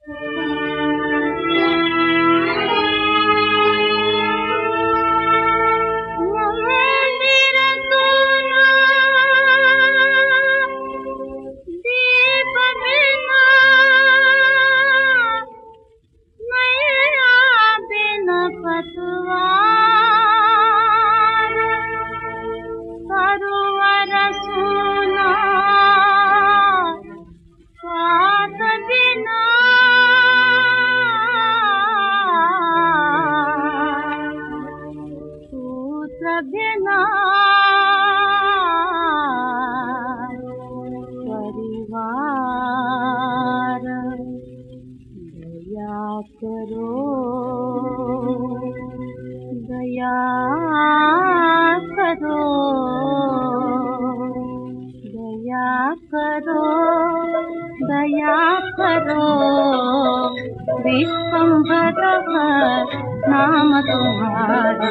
परिवार दया करो, दया करो, दया करो, दया करो। विश्वम्भर नाम तुम्हारा,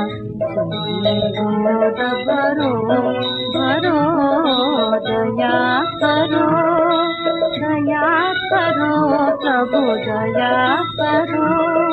भरो भरो। दया करो, दया करो, प्रभु दया करो।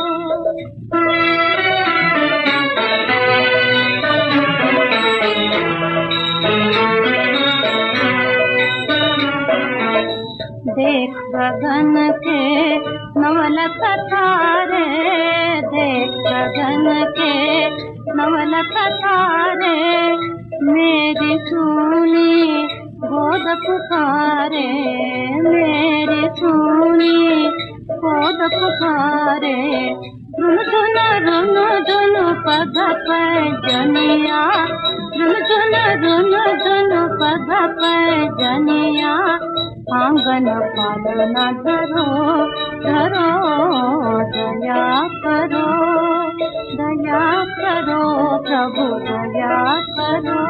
देख गगन के नवलख तारे, देख गगन के नवलख तारे। मेरी सुनी गोद पुकारे, मेरी सुनी गोद पुकारे। रुन झुन पग पैजनिया, रुन झुन पग पैजनिया। आंगन पालना धरो धरो, दया करो, दया करो, प्रभु दया करो।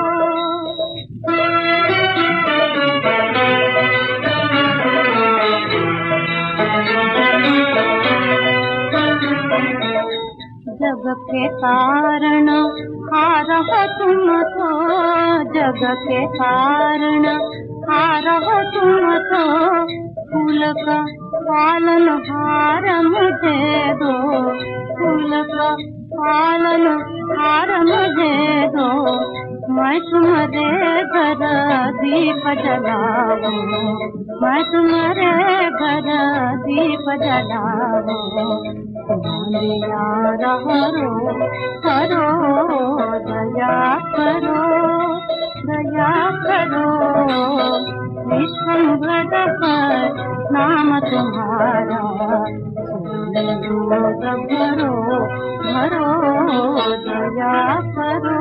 जग के कारण हार हो तुम तो, जग के कारण हार हो तुम तो। फूल का पालन हार मुझे दो, फूल का पालन हार मुझे दो। मैं तुम्हारे घर दीप जलाऊं, मैं तुम्हारे घर दीप जलाऊं। दया करो, करो, दया करो, दया करो। विश्वम्भर नाम तुम्हारा, भरो भरो, दया करो।